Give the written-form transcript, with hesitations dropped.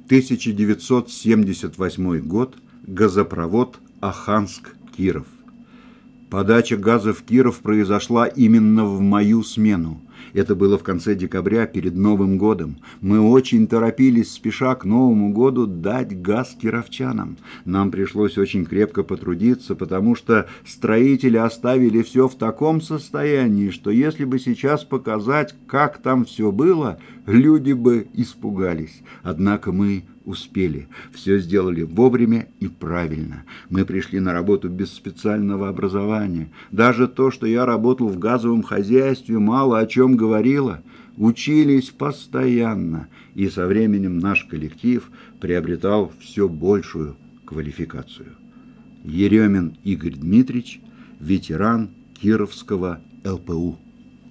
1978 год. Газопровод Оханск-Киров. Подача газа в Киров произошла именно в мою смену. Это было в конце декабря, перед Новым годом. Мы очень торопились, спеша к Новому году, дать газ кировчанам. Нам пришлось очень крепко потрудиться, потому что строители оставили все в таком состоянии, что если бы сейчас показать, как там все было, люди бы испугались. Однако мы успели. Все сделали вовремя и правильно. Мы пришли на работу без специального образования. Даже то, что я работал в газовом хозяйстве, мало о чем говорило. Учились постоянно, и со временем наш коллектив приобретал все большую квалификацию. Еремин Игорь Дмитриевич, ветеран Кировского ЛПУ.